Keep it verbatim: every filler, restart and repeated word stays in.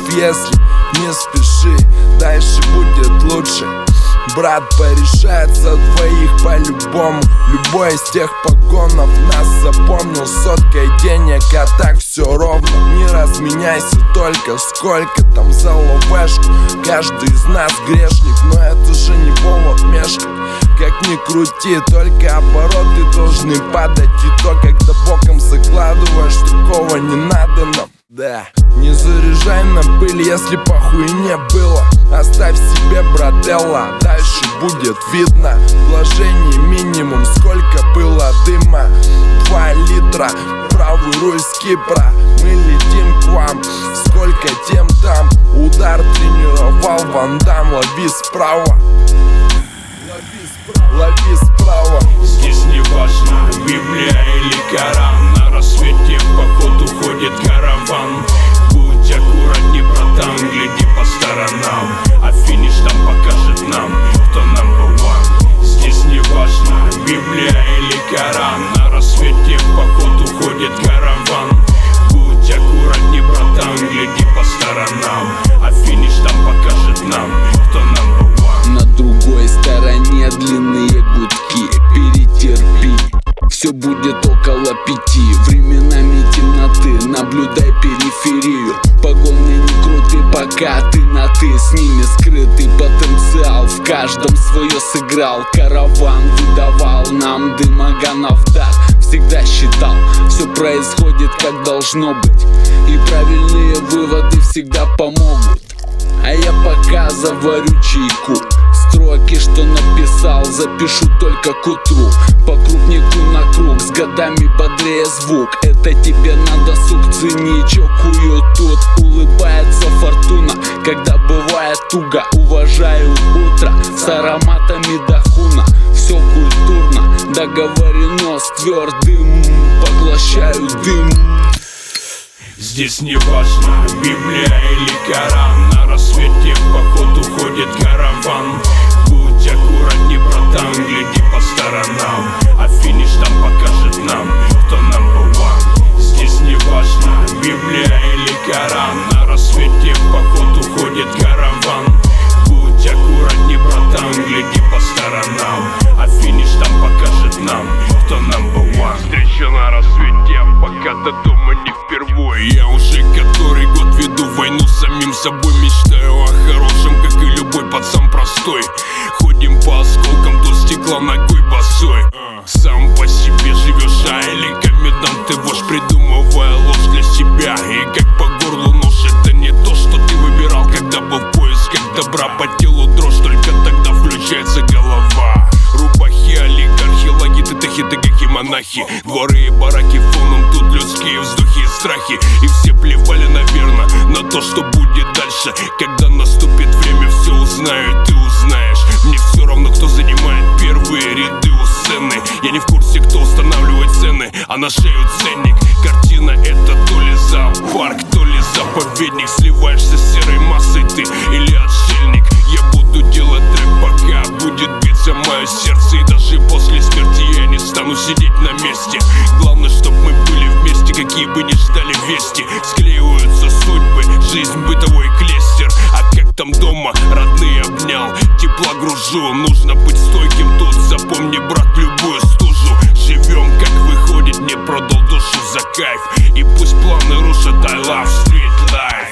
если не спеши, дальше будет лучше. Брат, порешается двоих по-любому. Любой из тех погонов нас запомнил соткой денег, а так все ровно. Не разменяйся только, сколько там за ловешку. Каждый из нас грешник, но это же не повод мешкать. Как ни крути, только обороты должны падать. И то, когда боком закладываешь, такого не надо нам. Да, не заряжай на пыль, если похуй не было. Оставь себе, брателла, дальше будет видно. Вложений минимум, сколько было дыма. Два литра, правый руль с Кипра. Мы летим к вам, сколько тем там. Удар тренировал Ван Дам, лови справа. Лови справа. Здесь не важно, Библия или Коран. На рассвете в поход уходит караван. Будь аккуратней, братан, гляди по сторонам, а финиш там покажет нам, кто number one. Здесь не важно, Библия или Коран. На рассвете в поход уходит караван. Будь аккуратней, братан, гляди по сторонам, а финиш там покажет нам, кто number one. На другой стороне длинные гудки, перетерпи, все будет около пяти. Временами темноты, наблюдай периферию. Погоны не круты, пока ты на ты. С ними скрытый потенциал, в каждом свое сыграл. Караван выдавал нам дымоганов дар. Всегда считал, все происходит как должно быть, и правильные выводы всегда помогут. А я пока заварю чайку. Строки, что написал, запишу только к утру. По крупнику на круг, с годами бодрее звук. Это тебе на досуг, цени, чокую тут. Улыбается фортуна, когда бывает туго. Уважаю утро с ароматами дахуна. Все культурно, договорено с твердым. Поглощаю дым. Здесь не важно, Библия или Коран. На рассвете в поход уходит караван. Будь аккуратней, братан, гляди по сторонам, а финиш там покажет нам, кто number one. Здесь не важно, Библия или Коран. На рассвете в поход уходит караван. Будь аккуратней, братан, гляди по сторонам, а финиш там покажет нам, кто number one. Встреча на рассвете, пока до дома не впервой. Я уже который год веду войну с самим собой. Мечтаю о хорошем, как и любой пацан простой. Ходим по осколкам, до стекла ногой босой. Сам по себе живешь, а или комендант ты вождь, придумывая ложь для себя. И как по горлу нож, это не то, что ты выбирал, когда был в поисках добра. По телу дрожь, только тогда включается голова. Рубахи, олигархи, лаги, тетахи, тегахи, монахи. Дворы и бараки фоном, тут людские вздохи и страхи. И все плевали, наверное, на то, что будет дальше. Когда наступит время, все узнаю, ты узнаешь. Мне все равно, кто занимает первые ряды у сцены. Я не в курсе, кто устанавливает цены, а на шею ценник. Картина это то ли зоопарк, то ли заповедник. Сливаешься с серой массой ты или отшельник. Я буду делать трек, пока будет биться мое сердце. И даже после смерти я не стану сидеть на месте. Главное, чтоб мы были вместе, какие бы ни ждали вести. Склеиваются судьбы, жизнь бытовой клестер. А как там дома, родные обнял, тепла гружу. Нужно быть стойким тут, запомни, брат, любую стужу. Живем как выходит, не продал душу за кайф. И пусть планы рушат, I love street life.